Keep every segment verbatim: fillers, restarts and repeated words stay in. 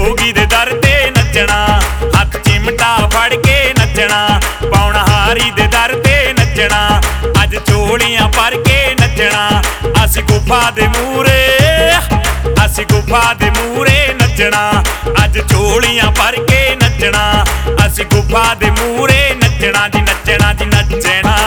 जोगी दे दर ते नचना, हथ चिमटा फड़ के नचना, पौना हारी दे दर ते नचना, अज झोलियां भर के नचना। असी गुफा दे मूरे, असी गुफा दे मूरे नचना, अज झोलियां भर के नचना, असी गुफा दे मूरे नचना जी नचना जी नचना।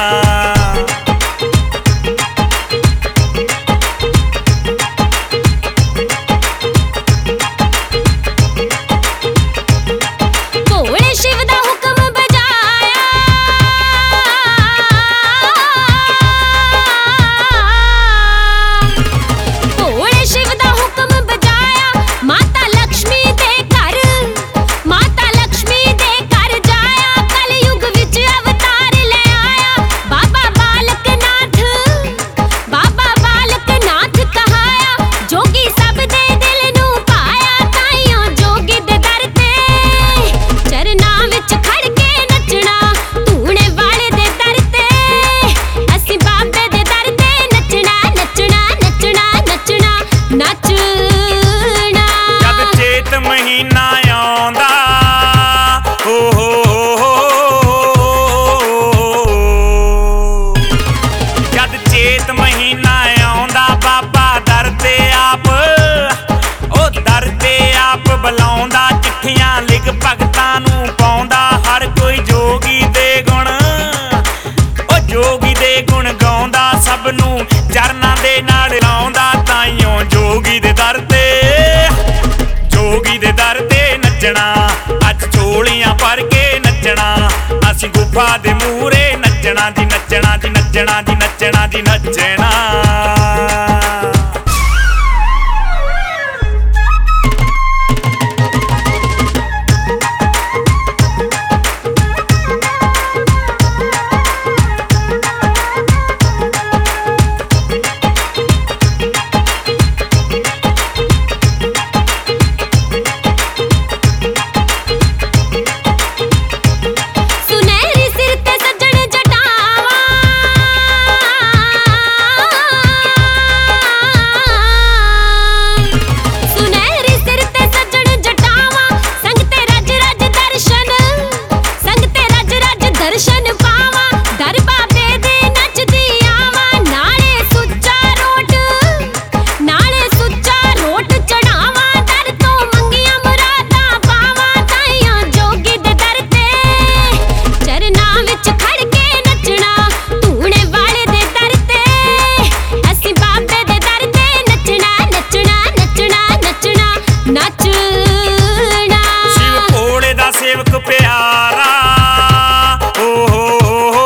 बुलाउंदा चिट्ठियां लिख भगतां नूं पाउंदा, हर कोई जोगी दे गुण ओ जोगी दे गुण गाउंदा, सब नूं चरनां दे नाल लाउंदा। ताइयों जोगी दे दर ते, जोगी दे दर ते नचना, अज झोलियां भर के नचना, असी गुफा दे मूरे नचना जी नचना जी नचना जी नचना जी नचना। सेवक प्यारा ओ हो हो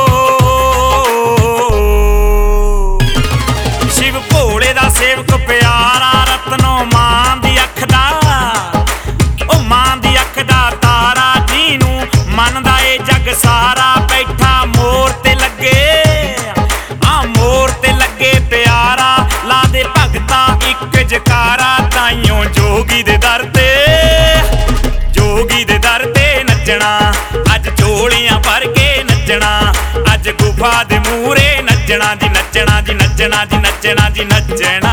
शिव भोले दा सेवक प्यारा, रतनो मां दी अख दा ओ मां दी अख दा तारा, जीनू मनदा ए जग सारा। बैठा मोर ते लगे आ मोर ते लगे प्यारा, ला दे भगता इक जकारा। ताइयों जोगी दे दर ते, जोगी दे दर ते नचना, अज झोलियां भर के नचना, अज गुफा दे मूरे नचना जी नचना जी नचना जी नचना जी नचना।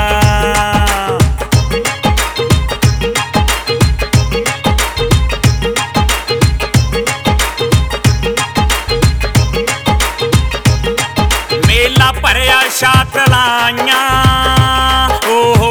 मेला भरिया शातलाइयां ओ हो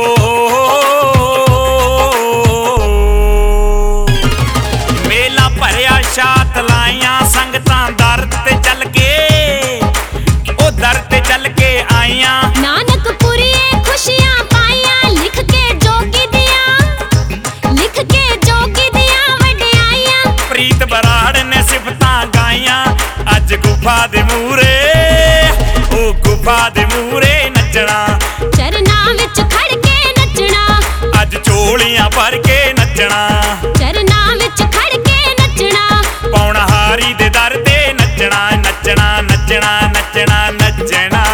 शातलाइयां, संगतां दर ते चल के ओ दर ते चल के आइयां। नानकपुरिये खुशियां पाइयां, लिख के जोगी दियां, लिख के जोगी दियां वड्याइयां। प्रीत बराड़ ने सिफतां गाइयां, अज गुफा दे मूरे ओ गुफा दे मूरे नचना, चरना विच खड़ के नचना, अज झोलियां भर के नचना, चरना विच खड़ के नचना, पौना हारी दे दर ते नचना नचना नचना नचना नचना।